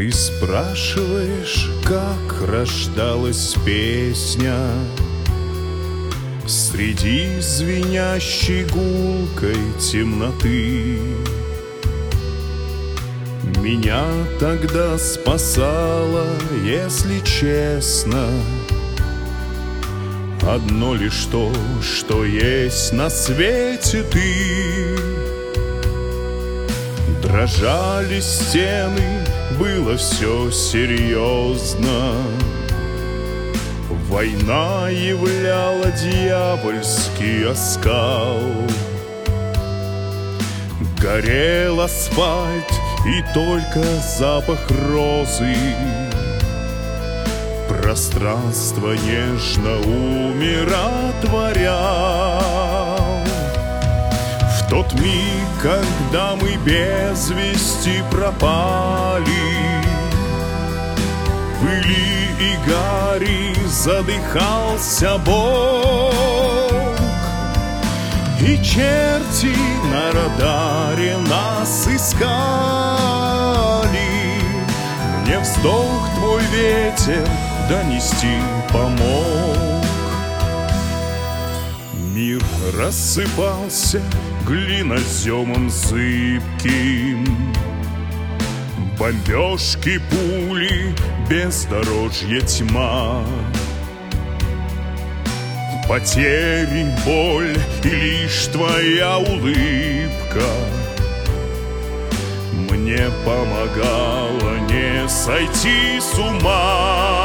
Ты спрашиваешь, как рождалась песня среди звенящей гулкой темноты. Меня тогда спасало, если честно, одно лишь то, что есть на свете ты. Дрожали стены, было все серьезно. Война являла дьявольский оскал. Горел асфальт, и только запах розы пространство нежно умиротворял. В тот миг, когда мы без вести пропали, в пыли и гари задыхался Бог, и черти на радаре нас искали. Мне вздох твой ветер донести помог. Мир рассыпался глиноземом зыбким, бомбежки, пули, бездорожье, тьма, потери, боль и лишь твоя улыбка мне помогала не сойти с ума.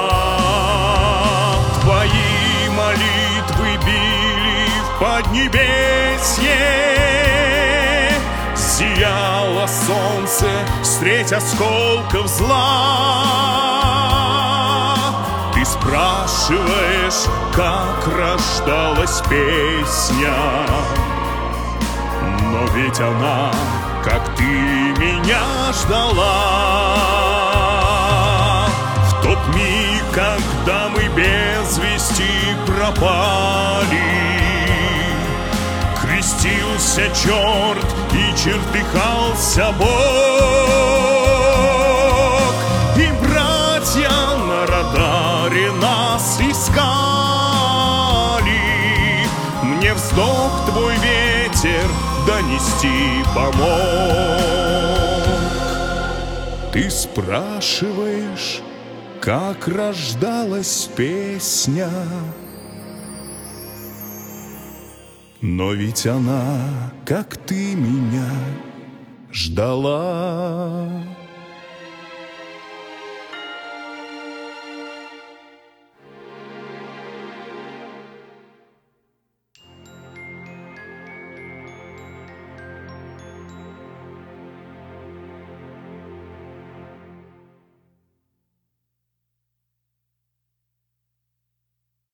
Твои молитвы били в поднебесье, сияло солнце средь осколков зла. Ты спрашиваешь, как рождалась песня, но ведь она, как ты, меня ждала. В тот миг, когда мы без вести пропали, крестился черт и чертыхался Бог, и братья на радаре нас искали. Мне вздох твой ветер донести помог. Ты спрашиваешь, как рождалась песня, но ведь она, как ты, меня ждала.